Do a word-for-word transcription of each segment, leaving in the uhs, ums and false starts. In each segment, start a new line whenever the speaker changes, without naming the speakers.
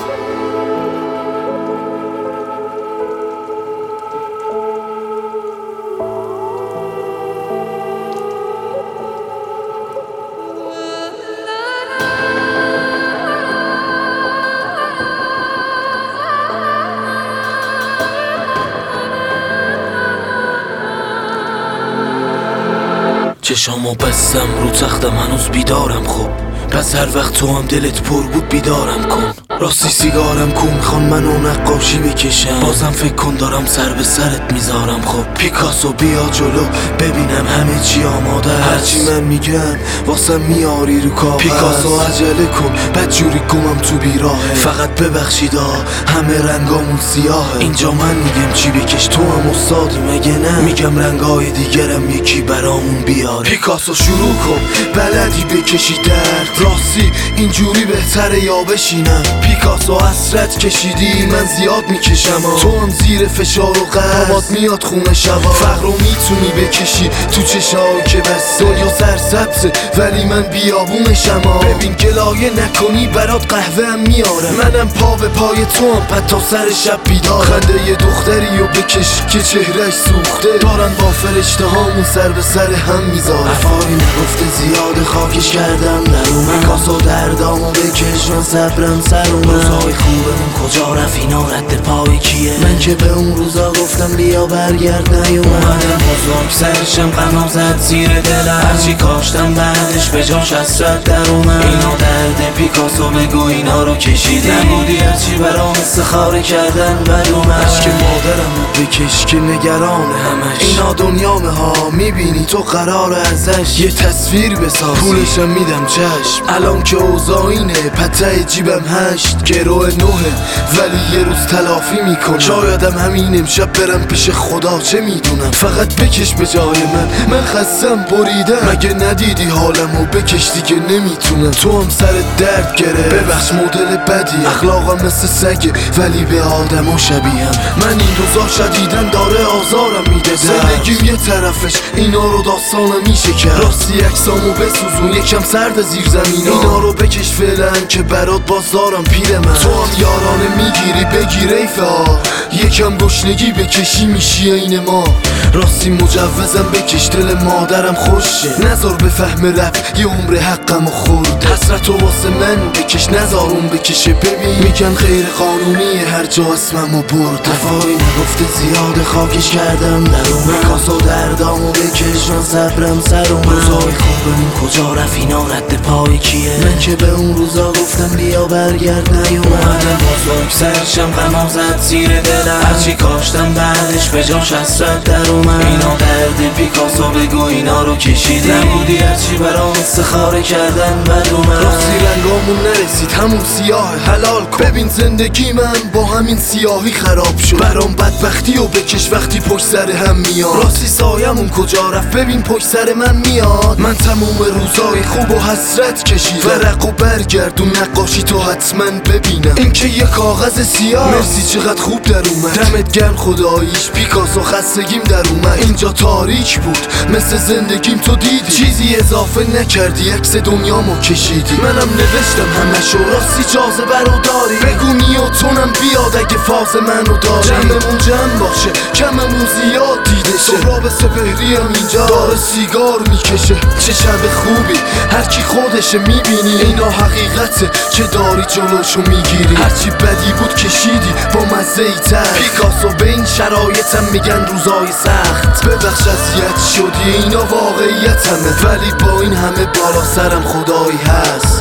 چشامو بستم رو تختم هنوز بیدارم، خب پس هر وقت تو هم دلت پر بود بیدارم کن. راستی سیگارم کو میخوان منو نقاشی بکشم، بازم فکر کن دارم سر به سرت میذارم. خب پیکاسو بیا جلو ببینم همه چی آماده است، هرچی من میگم واسه میاری رو کاغذ. پیکاسو عجله کن بدجوری گمم تو بیراهه، فقط ببخشیدا همه رنگامون سیاهه. اینجا من میگم چی بکش تو هم استادی مگه نه، میگم رنگای دیگرم یکی برامون بیاره. پیکاسو شروع کن بلدی بکشی درد، راستی اینجوری بهتره یا بشینم. پیکاسو حسرت کشیدی من زیاد میکشم، تو هم زیر فشار و قربات میاد خونه شبا. فقر رو میتونی بکشی تو چشایی که بس دنیا سرسبزه ولی من بیابونشم. ببین گلایه نکنی برات قهوه هم میارم، منم پا به پای تو هم پد تا سر شب بیدارم. خنده یه دختری رو بکش که چهرش سوخته، دارن با فرشته هامون سر به سر هم میذارن. افایی نگفته زیاد خاکش کردم در اومد، پیکاسو دردامو بکش من صبرم سر اومد. روزای خوبمون کجا رفت اینا رد پای کیه، من که به اون روزا گفتم بیا برگرد نیومدم. بزرگ سرشم غمم زد زیر دلم، هرچی کاشتم بعدش به جاش حسرت در اومد. اینا درد پیکاسو بگو اینا رو کشیدی، نبودی هرچی برام استخاره کردن بد اومد. عشق مادرم رو بکش که نگران همش، اینا دنیامه ها میبینی تو قرار ازش یه تصویر بساز، پولشم میدم چشم. الان که اوضاع اینه پته جیبم هشت، گروه نوه ولی یه روز تلافی میکنم. شایدم همین امشب برم پیش خدا چه میدونم، فقط بکش به جای من من خستم بریدم. مگه ندیدی حالمو بکش دیگه نمیتونم، تو هم سر درد گره ببخش مدل بدی، اخلاقم مثل سگه ولی به آدمو شبیهم. من این روزا شدیدن داره آزارم میده، زندگیم یه طرفش اینا رو داستانم میشه کرد. راستی اکسامو بسوزون یکم سرد زیر زمینا، اینا رو بکش فعلا که برات باز دارم پیر من. تو هم یارانه میگیری بگیر ایفا، یکم گشنگی بکشی میشی این ما. راستی مجوزم بکش دل مادرم خوشه، نذار به فهم رفت یه عمر حقمو خورد. حسرتو واسه من بکش نذار اون بکشه، ببین میگن غیر قانونیه هر جا اسممو برد. دفاعی نگفته زیاد خاکش کردم در اومد، پیکاسو دردامو بکش من صبرم سر اومد. روزای خوبمون کجا رفت اینا رد پای کیه، من که به اون روزا گفتم بیا برگرد نیومدم. بزرگ سرشم غمم زد زیر دلم، هرچی کاشتم بعدش به جاش حسرت در اومد. اینا درد پیکاسو بگو اینا رو کشیدی، نبودی هرچی برام استخاره کردن بد اومد. راستی رنگامون نرسید همون سیاه حلال کن، ببین زندگی من با همین سیاهی خراب شد. برام بدبختی و بکش وقتی پشت سر هم میاد، راستی سایمون کجا رفت ببین پشت سر من میاد. من تموم روزای خوب و حسرت کشیدم، ورق و برگردون نقاشی تو حتما ببینم. این که یه کاغذ سیاه مرسی چقدر خوب در اومد، دمت گرم خداییش پیکاسو خستگیم در اومد. اینجا تاریک بود مثل زندگیم تو دیدی، چیزی اضافه نکردی عکس دنیامو کشیدی. منم نوشتم همشو راستی جاذبه رو داری، بگو نیوتونم بیاد اگه فاز منو داری. جمعمون جمع باشه کممون زیاد دیده شه، سهراب سپهری هم اینجا داره سیگار میکشه. چه شب خوبی هرکی خودشه میبینی، اینا حقیقته که داری جلوشو میگیری. هرچی بدی بود کشیدی با مزه ای تر، پیکاسو به این شرایطم میگن روزای سخت. ببخش اذیت شدی اینا واقعیت همه، ولی با این همه بالا سرم خدایی هست.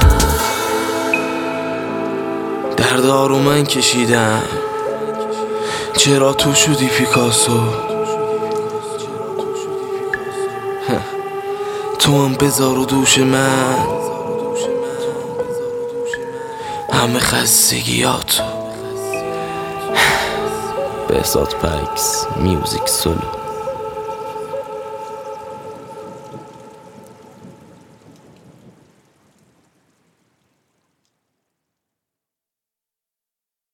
دردارو من کشیدم چرا تو شدی پیکاسو، تو هم بذار و دوش من همه خستگیاتو. بهزاد پکس میوزیک سولو.